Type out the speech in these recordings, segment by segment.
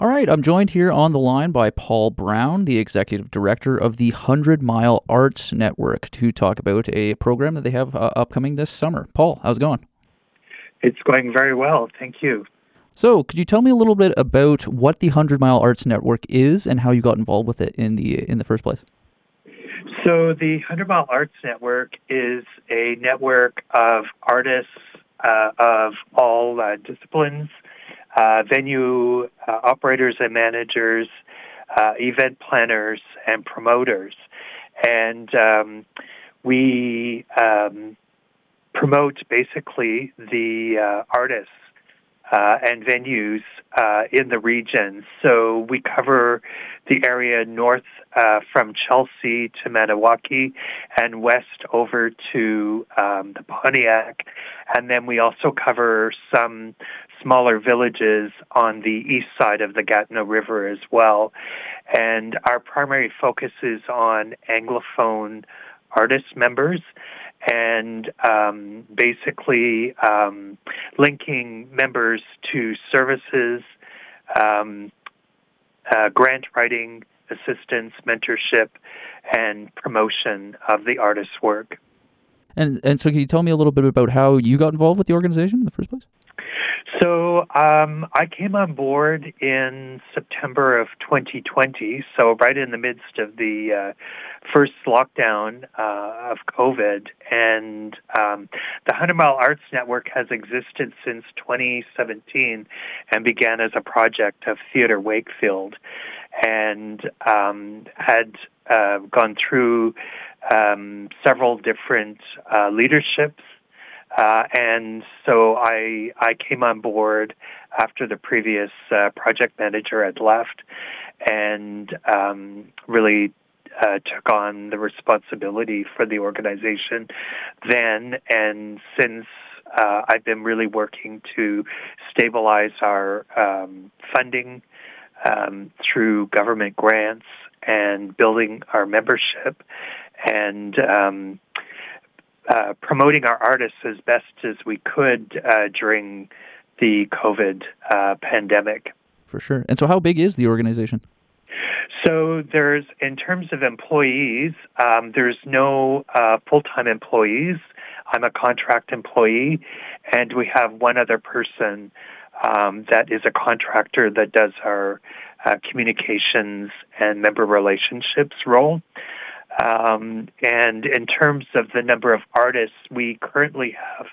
All right, I'm joined here on the line by Paul Brown, the Executive Director of the 100 Mile Arts Network, to talk about a program that they have upcoming this summer. Paul, how's it going? It's going very well, thank you. So, could you tell me a little bit about what the 100 Mile Arts Network is and how you got involved with it in the first place? So the 100 Mile Arts Network is a network of artists of all disciplines, venue operators and managers, event planners and promoters. And we promote basically the artists and venues in the region. So we cover the area north from Chelsea to Maniwaki and west over to the Pontiac. And then we also cover some smaller villages on the east side of the Gatineau River as well. And our primary focus is on Anglophone artist members and basically linking members to services, grant writing, assistance, mentorship, and promotion of the artist's work. And so can you tell me a little bit about how you got involved with the organization in the first place? So I came on board in September of 2020, so right in the midst of the first lockdown of COVID. And the 100 Mile Arts Network has existed since 2017 and began as a project of Theatre Wakefield and had gone through several different leaderships. And so I came on board after the previous project manager had left and really took on the responsibility for the organization then. And since I've been really working to stabilize our funding through government grants and building our membership and promoting our artists as best as we could during the COVID pandemic. For sure. And so how big is the organization? So there's, in terms of employees, there's no full-time employees. I'm a contract employee, and we have one other person that is a contractor that does our communications and member relationships role. And in terms of the number of artists, we currently have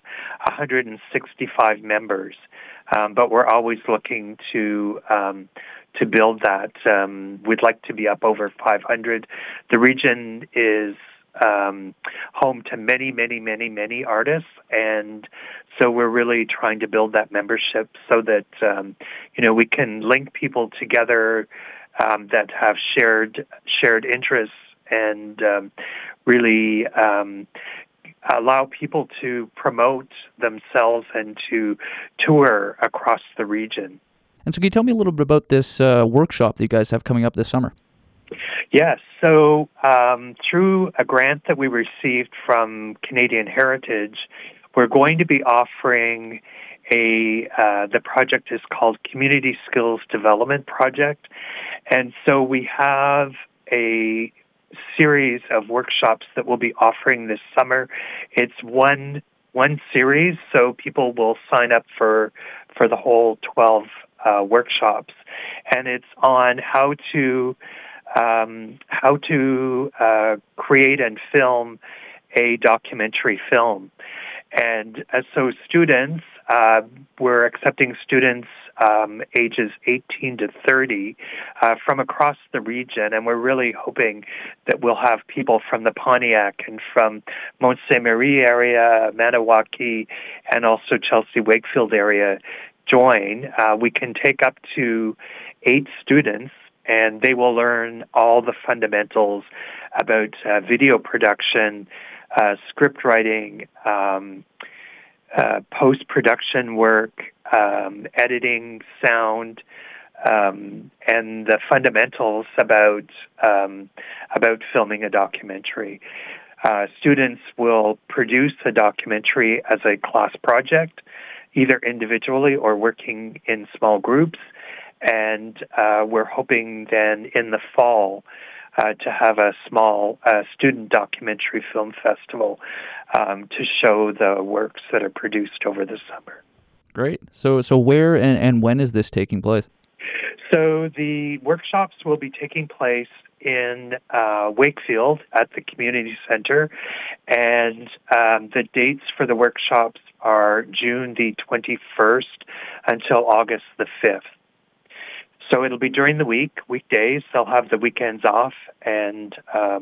165 members, but we're always looking to build that. We'd like to be up over 500. The region is home to many, many, many, many artists, and so we're really trying to build that membership so that we can link people together that have shared interests and really allow people to promote themselves and to tour across the region. And so can you tell me a little bit about this workshop that you guys have coming up this summer? Yes. So through a grant that we received from Canadian Heritage, we're going to be offering the project is called Community Skills Development Project. And so we have a series of workshops that we'll be offering this summer. It's one series, so people will sign up for the whole 12 workshops, and it's on how to create and film a documentary film. And so students, we're accepting students ages 18 to 30 from across the region, and we're really hoping that we'll have people from the Pontiac and from Mont Saint Marie area, Maniwaki, and also Chelsea Wakefield area join. We can take up to 8 students, and they will learn all the fundamentals about video production, script writing, post-production work, editing, sound, and the fundamentals about filming a documentary. Students will produce a documentary as a class project, either individually or working in small groups, And we're hoping then in the fall to have a small student documentary film festival to show the works that are produced over the summer. Great. So where and when is this taking place? So the workshops will be taking place in Wakefield at the community center, and the dates for the workshops are June the 21st until August the 5th. So it'll be during the week, weekdays. They'll have the weekends off, and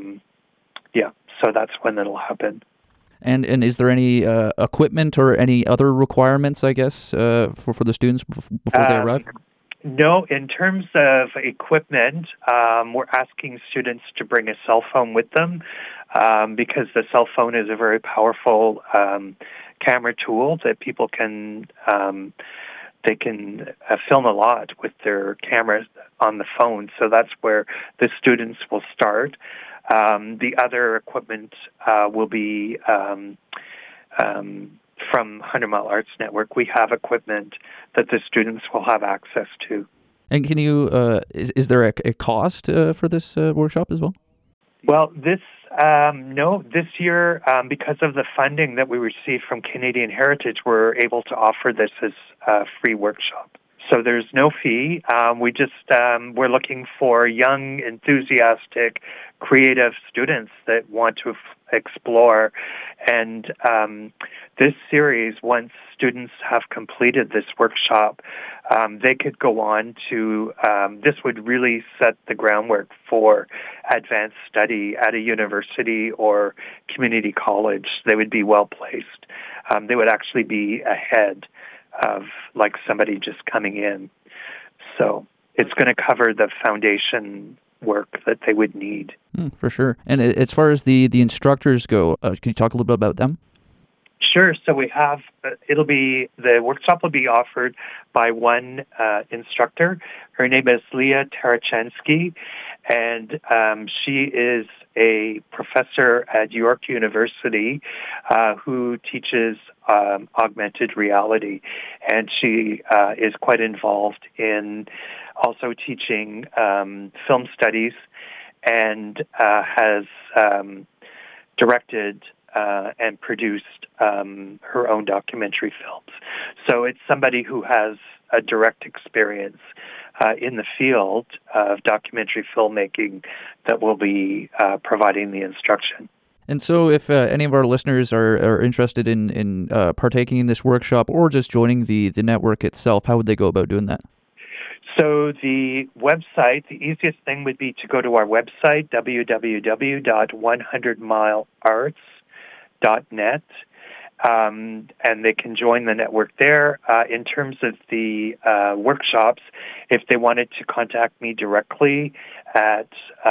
so that's when it'll happen. And is there any equipment or any other requirements, I guess, for the students before they arrive? No, in terms of equipment, we're asking students to bring a cell phone with them because the cell phone is a very powerful camera tool that people can they can film a lot with their cameras on the phone. So that's where the students will start. The other equipment will be from 100 Mile Arts Network. We have equipment that the students will have access to. And can you, is there a cost for this workshop as well? Well, this year, because of the funding that we received from Canadian Heritage, we're able to offer this as a free workshop. So there's no fee. We're looking for young, enthusiastic, creative students that want to explore. And this series, once students have completed this workshop, they could go on to, this would really set the groundwork for advanced study at a university or community college. They would be well placed. They would actually be ahead of like somebody just coming in. So it's going to cover the foundation work that they would need. For sure. And as far as the instructors go, can you talk a little bit about them? Sure. So we have, the workshop will be offered by one instructor. Her name is Leah Tarachansky, and she is a professor at York University who teaches augmented reality. And she is quite involved in also teaching film studies and has directed and produced her own documentary films. So it's somebody who has a direct experience in the field of documentary filmmaking that will be providing the instruction. And so if any of our listeners are interested in partaking in this workshop or just joining the network itself, how would they go about doing that? So the website, the easiest thing would be to go to our website, www.100milearts.net, and they can join the network there. In terms of the workshops, if they wanted to contact me directly at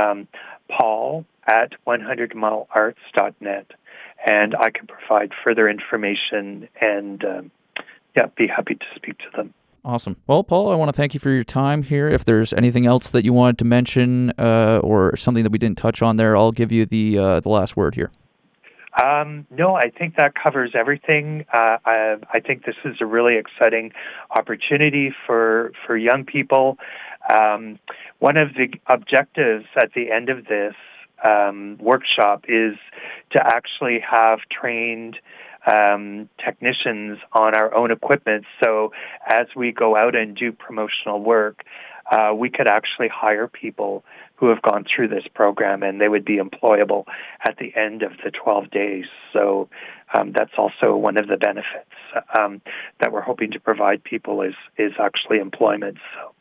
paul@100milearts.net, and I can provide further information and be happy to speak to them. Awesome. Well, Paul, I want to thank you for your time here. If there's anything else that you wanted to mention or something that we didn't touch on there, I'll give you the last word here. No, I think that covers everything. I think this is a really exciting opportunity for young people. One of the objectives at the end of this workshop is to actually have trained technicians on our own equipment. So as we go out and do promotional work, we could actually hire people who have gone through this program, and they would be employable at the end of the 12 days. So that's also one of the benefits that we're hoping to provide people is actually employment. So